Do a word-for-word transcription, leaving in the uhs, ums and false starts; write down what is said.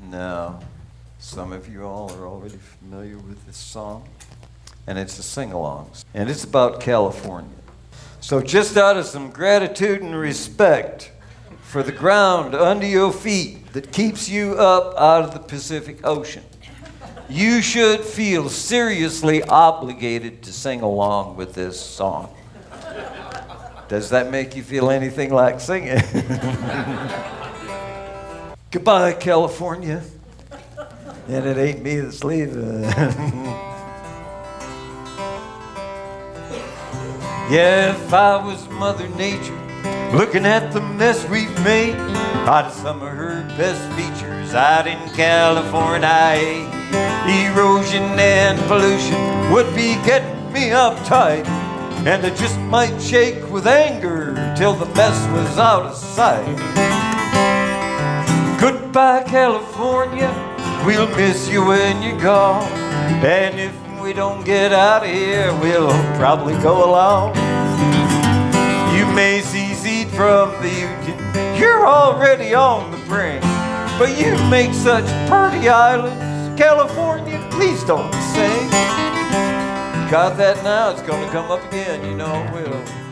Now, some of you all are already familiar with this song, and it's a sing-along, and it's about California. So just out of some gratitude and respect for the ground under your feet that keeps you up out of the Pacific Ocean, you should feel seriously obligated to sing along with this song. Does that make you feel anything like singing? Goodbye, California. And it ain't me that's leaving. Yeah, if I was Mother Nature, looking at the mess we've made, I'd some of her best features out in California. Erosion and pollution would be getting me uptight, and I just might shake with anger till the mess was out of sight. Goodbye, California, we'll miss you when you're gone, and if we don't get out of here, we'll probably go along. You may secede from the Union, you're already on the brink, but you make such pretty islands, California, please don't sing. Got that now, it's gonna come up again, you know it will.